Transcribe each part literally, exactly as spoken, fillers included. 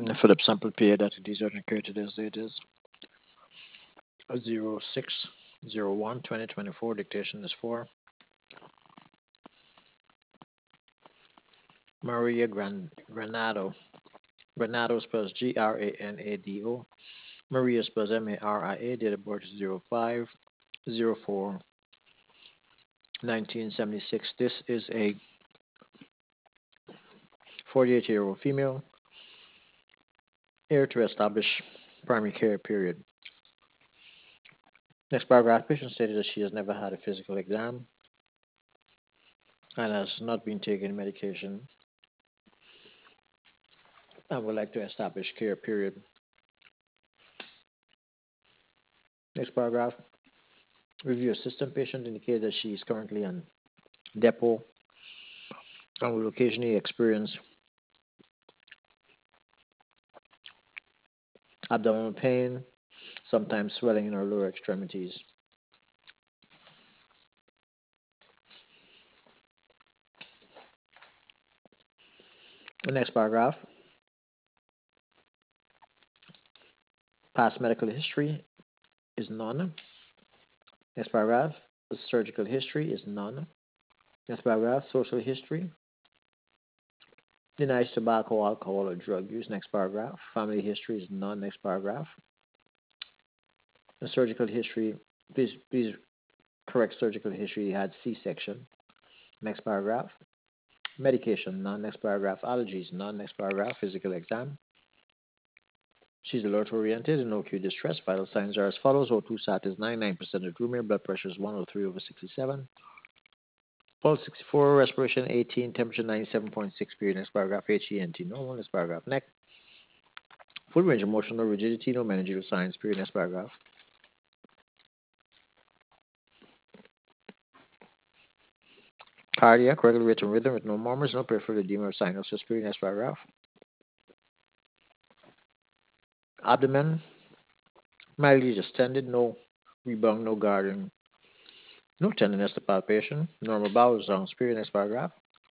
For the sample period that it is occurred today's date is zero six zero one twenty twenty-four. Dictation is for Maria Gran Granado. Granado spells G R A N A D O. Maria spells M A R I A. Date of birth is zero five zero four nineteen seventy-six. This is a forty-eight year old female, here to establish primary care period. Next paragraph, patient stated that she has never had a physical exam and has not been taking medication and would like to establish care period. Next paragraph, review assistant patient indicated that she is currently on depot and will occasionally experience abdominal pain, sometimes swelling in her lower extremities. The next paragraph, past medical history is none. Next paragraph, the surgical history is none. Next paragraph, social history denies tobacco, alcohol, or drug use. Next paragraph, family history is none. Next paragraph, the surgical history, please please correct surgical history, you had C-section. Next paragraph, medication none. Next paragraph, allergies none. Next paragraph, physical exam. She's alert oriented and no acute distress. Vital signs are as follows: O two sat is ninety-nine percent of room air, blood pressure is one oh three over sixty-seven, pulse sixty-four, respiration eighteen, temperature ninety-seven point six. Period. Next paragraph, H E N T normal. Next paragraph, neck, full range of motion, no rigidity, no managerial signs. Period. Next paragraph. Cardiac, regular rate and rhythm with no murmurs, no peripheral edema or cyanosis. Period. Next paragraph. Abdomen, mildly distended, no rebound, no guarding, no tenderness to palpation, normal bowel sounds. Period. Next paragraph.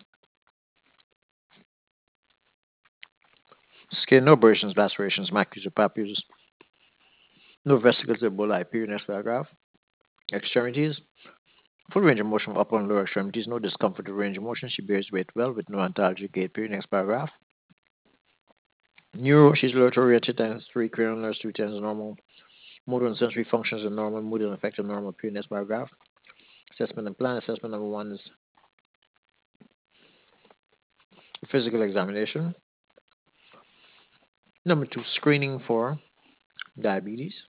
Skin, no abrasions, lacerations, macules or papules, no vesicles or bulli. Period. Next paragraph. Extremities, full range of motion of upper and lower extremities, no discomfort or range of motion. She bears weight well with no antalgic gait. Period. Next paragraph. Neuro, she's alert oriented, times three, cranial nerves, two times normal. Motor and sensory functions are normal, mood and affective normal. Period. Next paragraph. Assessment and plan. Assessment number one is physical examination. Number two, screening for diabetes.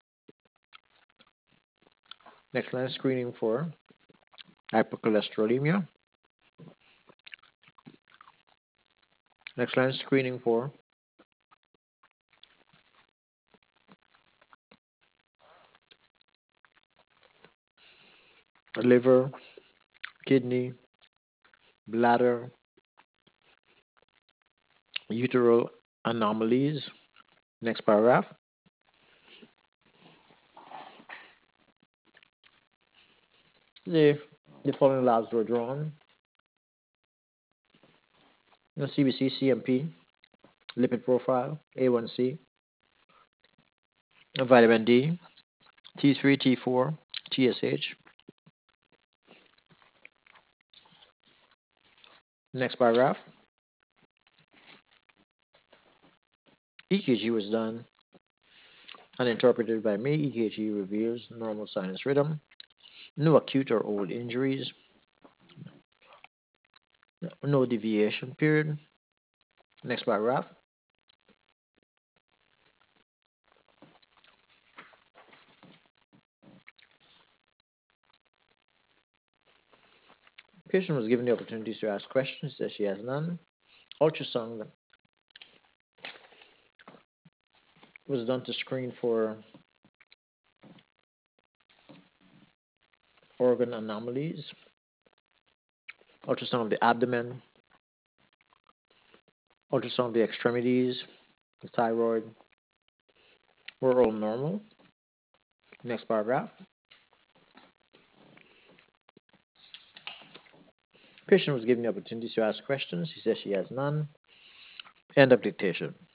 Next line, screening for hypercholesterolemia. Next line, screening for liver, kidney, bladder, uteral anomalies. Next paragraph. The, the following labs were drawn. C B C, C M P, lipid profile, A one C, vitamin D, T three, T four, T S H. Next paragraph. E K G was done and interpreted by me. E K G reveals normal sinus rhythm, no acute or old injuries, no deviation. Period. Next paragraph. Patient was given the opportunities to ask questions, says she has none. Ultrasound was done to screen for organ anomalies. Ultrasound of the abdomen, ultrasound of the extremities, the thyroid were all normal. Next paragraph. Patient was given the opportunity to ask questions. She says she has none. End of dictation.